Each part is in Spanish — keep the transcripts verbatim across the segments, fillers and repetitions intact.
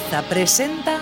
Andaluza presenta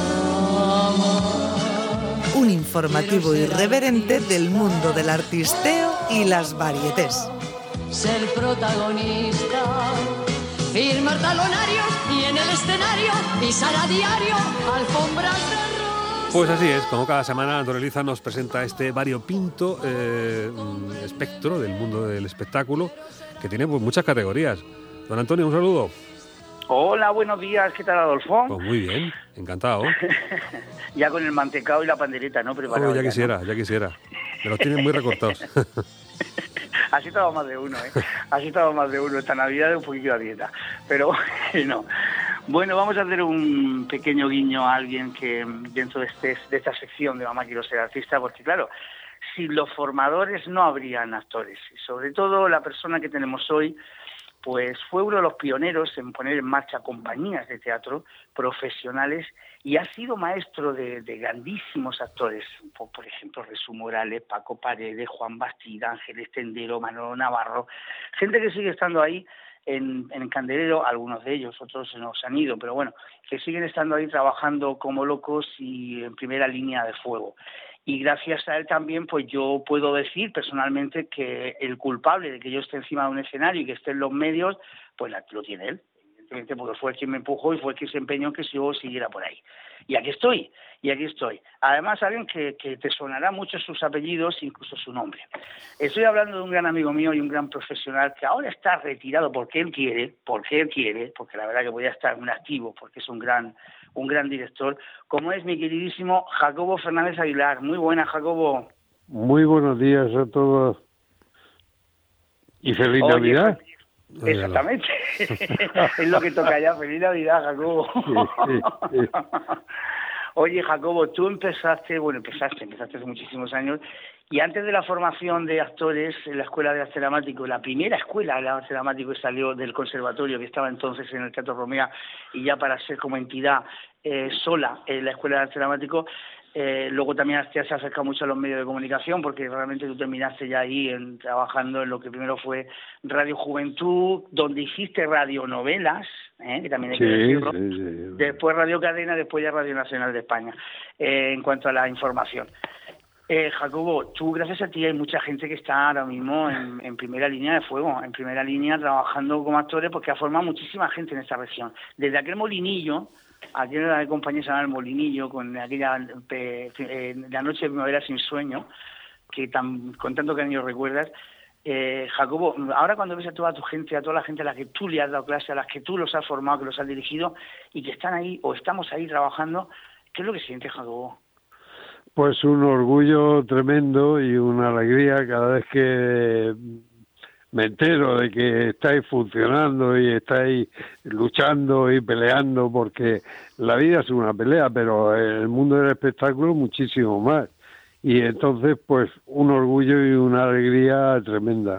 un informativo irreverente del mundo del artisteo y las varietés. Ser protagonista, firmar talonarios y en el escenario pisar a diario alfombras de rosa. Pues así es, como cada semana Antonio Eliza nos presenta este variopinto eh, espectro del mundo del espectáculo que tiene pues, muchas categorías. Don Antonio, un saludo. Hola, buenos días, ¿qué tal, Adolfo? Pues muy bien, encantado. Ya con el mantecado y la pandereta, ¿no? Preparado. Oh, ya ya, quisiera, ¿no? ya quisiera. Me los tienen muy recortados. Así estaba más de uno, ¿eh? Así estaba más de uno. Esta Navidad de un poquito a dieta. Pero no. Bueno, vamos a hacer un pequeño guiño a alguien que dentro de, este, de esta sección de Mamá Quiero Ser Artista, porque claro, sin los formadores no habrían actores. Y sobre todo la persona que tenemos hoy, pues fue uno de los pioneros en poner en marcha compañías de teatro profesionales y ha sido maestro de, de grandísimos actores, por, por ejemplo, Jesús Morales, Paco Paredes, Juan Bastida, Ángeles Tendero, Manolo Navarro, gente que sigue estando ahí en, en Candelero, algunos de ellos, otros se nos han ido, pero bueno, que siguen estando ahí trabajando como locos y en primera línea de fuego. Y gracias a él también, pues yo puedo decir personalmente que el culpable de que yo esté encima de un escenario y que esté en los medios, pues lo tiene él, evidentemente, porque fue el quien me empujó y fue el que se empeñó en que yo siguiera por ahí. Y aquí estoy, y aquí estoy. Además, alguien que, que te sonará mucho sus apellidos, incluso su nombre. Estoy hablando de un gran amigo mío y un gran profesional que ahora está retirado porque él quiere, porque él quiere, porque la verdad que voy a estar muy activo, porque es un gran... un gran director, como es mi queridísimo Jacobo Fernández Aguilar. Muy buena, Jacobo. Muy buenos días a todos. Y feliz Oye, Navidad. Feliz... Exactamente. Es lo que toca ya. Feliz Navidad, Jacobo. Sí, sí, sí. Oye, Jacobo, tú empezaste, bueno, empezaste, empezaste hace muchísimos años, y antes de la formación de actores en la Escuela de Arte Dramático, la primera escuela de arte dramático que salió del conservatorio, que estaba entonces en el Teatro Romea, y ya para ser como entidad eh, sola en la Escuela de Arte Dramático, eh, luego también te has acercado mucho a los medios de comunicación, porque realmente tú terminaste ya ahí en, trabajando en lo que primero fue Radio Juventud, donde hiciste radionovelas, ¿eh? Que también hay sí, que decirlo, sí, sí. Después Radio Cadena, después ya Radio Nacional de España, eh, en cuanto a la información. Eh, Jacobo, tú, gracias a ti, hay mucha gente que está ahora mismo en, en primera línea de fuego, en primera línea trabajando como actores, porque ha formado muchísima gente en esta región. Desde aquel molinillo, aquella compañía se llama El Molinillo, con aquella eh, eh, La Noche de Primavera Sin Sueño, que tan, con tanto cariño recuerdas. Eh, Jacobo, ahora cuando ves a toda tu gente, a toda la gente a la que tú le has dado clase, a las que tú los has formado, que los has dirigido y que están ahí o estamos ahí trabajando, ¿qué es lo que sientes, Jacobo? Pues un orgullo tremendo y una alegría cada vez que me entero de que estáis funcionando y estáis luchando y peleando, porque la vida es una pelea, pero en el mundo del espectáculo muchísimo más. Y entonces, pues, un orgullo y una alegría tremenda.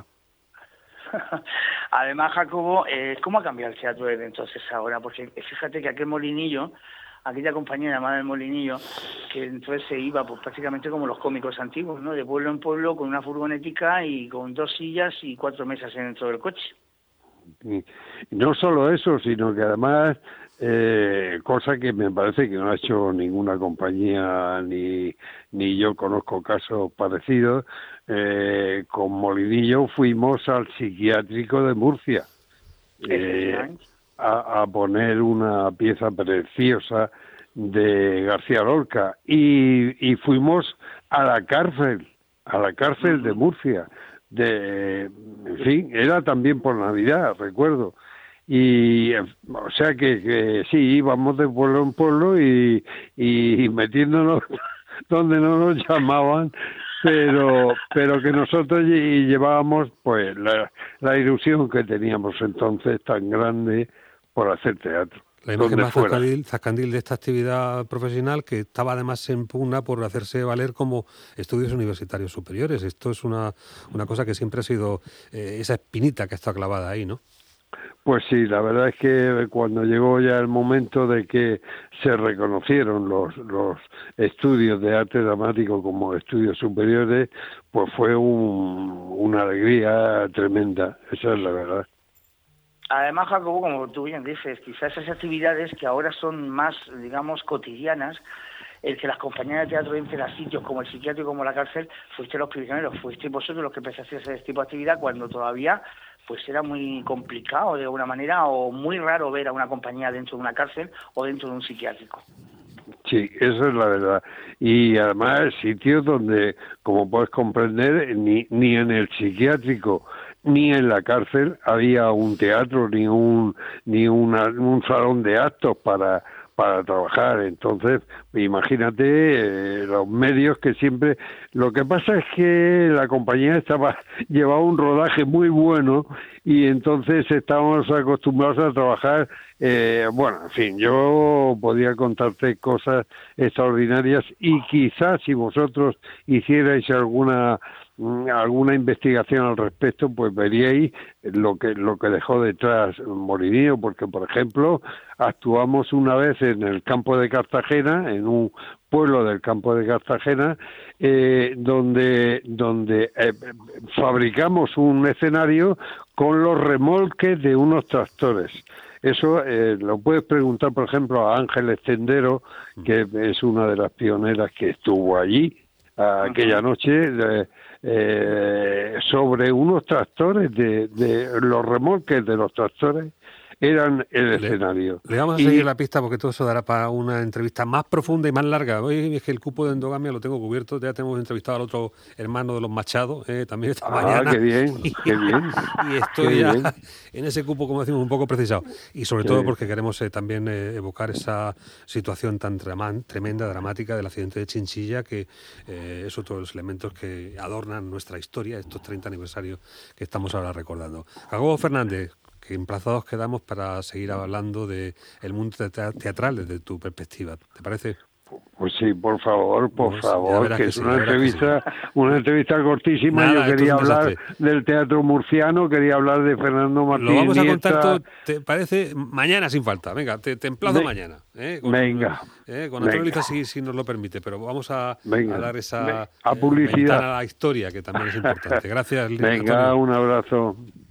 Además, Jacobo, eh, ¿cómo ha cambiado el teatro desde entonces ahora? Porque fíjate que aquel molinillo, aquella compañía llamada El Molinillo, que entonces se iba pues prácticamente como los cómicos antiguos, ¿no? De pueblo en pueblo, con una furgonética y con dos sillas y cuatro mesas dentro del coche. Y no solo eso, sino que además, eh, cosa que me parece que no ha hecho ninguna compañía, ni, ni yo conozco casos parecidos, eh, con Molinillo fuimos al psiquiátrico de Murcia eh, a, a poner una pieza preciosa de García Lorca y, y fuimos a la cárcel, a la cárcel de Murcia. De, en fin, era también por Navidad, recuerdo. Y, o sea que, que sí, íbamos de pueblo en pueblo y, y metiéndonos donde no nos llamaban, pero pero que nosotros llevábamos pues la, la ilusión que teníamos entonces tan grande por hacer teatro. La imagen más zascandil, zascandil de esta actividad profesional, que estaba además en pugna por hacerse valer como estudios universitarios superiores. Esto es una, una cosa que siempre ha sido eh, esa espinita que está clavada ahí, ¿no? Pues sí, la verdad es que cuando llegó ya el momento de que se reconocieron los, los estudios de arte dramático como estudios superiores, pues fue un, una alegría tremenda, esa es la verdad. Además, Jacobo, como tú bien dices, quizás esas actividades que ahora son más, digamos, cotidianas, el que las compañías de teatro entren a sitios como el psiquiátrico, como la cárcel, fuiste los prisioneros, fuiste vosotros los que empezaste a hacer ese tipo de actividad cuando todavía pues era muy complicado de alguna manera o muy raro ver a una compañía dentro de una cárcel o dentro de un psiquiátrico. Sí, eso es la verdad. Y además sitios donde, como puedes comprender, ni, ni en el psiquiátrico ni en la cárcel había un teatro ni un ni una, un salón de actos para para trabajar. Entonces, imagínate eh, los medios que siempre... Lo que pasa es que la compañía estaba llevaba un rodaje muy bueno y entonces estábamos acostumbrados a trabajar... Eh, bueno, en fin, yo podía contarte cosas extraordinarias y quizás si vosotros hicierais alguna... alguna investigación al respecto, pues veríais lo que lo que dejó detrás Molinillo, porque por ejemplo actuamos una vez en el campo de Cartagena, en un pueblo del campo de Cartagena, eh, donde donde eh, fabricamos un escenario con los remolques de unos tractores. Eso eh, lo puedes preguntar, por ejemplo, a Ángeles Tendero, que es una de las pioneras que estuvo allí aquella noche, eh, eh, sobre unos tractores, de, de los remolques de los tractores eran el escenario. Le, le vamos a y, seguir la pista porque todo eso dará para una entrevista más profunda y más larga. Hoy es que el cupo de endogamia lo tengo cubierto, ya tenemos entrevistado al otro hermano de los Machado, eh, también esta ah, mañana. qué bien, qué bien. Y estoy qué ya bien. en ese cupo, como decimos, un poco precisado. Y sobre qué todo bien. porque queremos eh, también eh, evocar esa situación tan trama, tremenda, dramática del accidente de Chinchilla, que eh, es otro de los elementos que adornan nuestra historia, estos treinta aniversarios que estamos ahora recordando. Jacobo Fernández, que emplazados quedamos para seguir hablando de el mundo teatral desde tu perspectiva. ¿Te parece? Pues sí, por favor, por Pues favor, que, que es sí, una entrevista, sí. una entrevista cortísima. Nada, yo quería hablar desastre. del teatro murciano, quería hablar de Fernando Martínez. Lo vamos a contar Nieta. todo, ¿te parece? Mañana sin falta. Venga, te, te emplazo Ve- mañana. ¿eh? Con, venga. Eh, con Antonio venga. Liza si, si nos lo permite, pero vamos a, Venga. a dar esa Venga. A eh, publicidad. ventana a la historia, que también es importante. Gracias, Venga, Antonio. un abrazo.